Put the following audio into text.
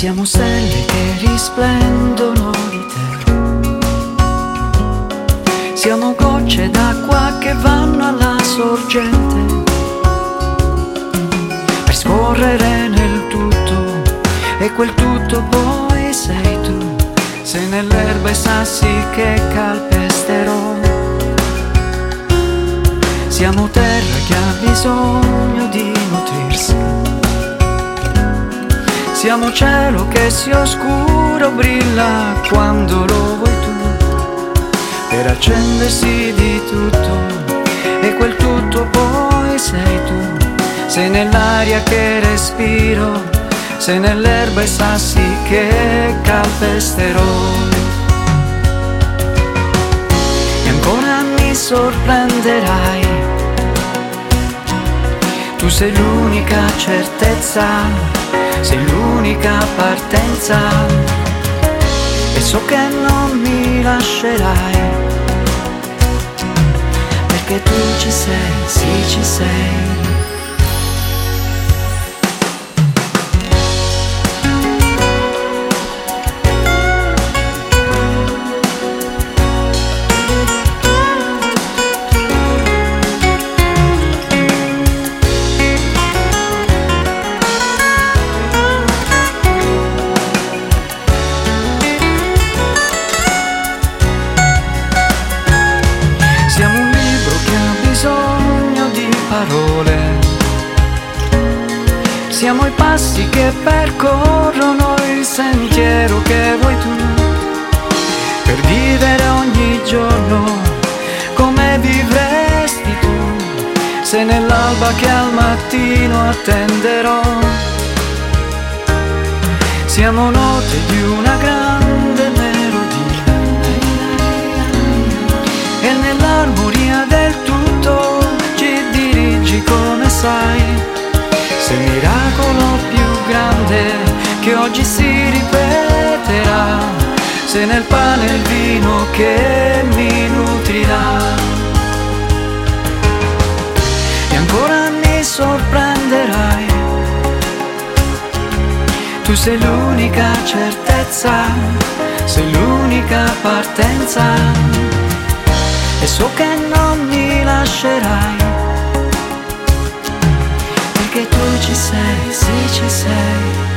Siamo stelle che risplendono di te. Siamo gocce d'acqua che vanno alla sorgente per scorrere nel tutto, e quel tutto poi sei tu. Se nell'erba i sassi che calpesterò. Siamo terra che ha bisogno di nutrirsi. Siamo cielo che si oscura o brilla quando lo vuoi tu, per accendersi di tutto, e quel tutto poi sei tu. Sei nell'aria che respiro, sei nell'erba i sassi che calpesterò. E ancora mi sorprenderai, tu sei l'unica certezza, sei l'unica partenza, e so che non mi lascerai, perché tu ci sei, sì ci sei. Siamo un libro che ha bisogno di parole. Siamo i passi che percorrono il sentiero che vuoi tu, per vivere ogni giorno come vivresti tu. Sei nell'alba che al mattino attenderò. Siamo note di una grande melodia, e nell'armonia del tutto ci dirigi come sai. Sei il miracolo più grande che oggi si ripeterà. Sei nel pane e il vino che mi nutrirà. E ancora mi sorprenderai, tu sei l'unica certezza, sei l'unica partenza, e so che non mi lascerai, perché tu ci sei, sì ci sei.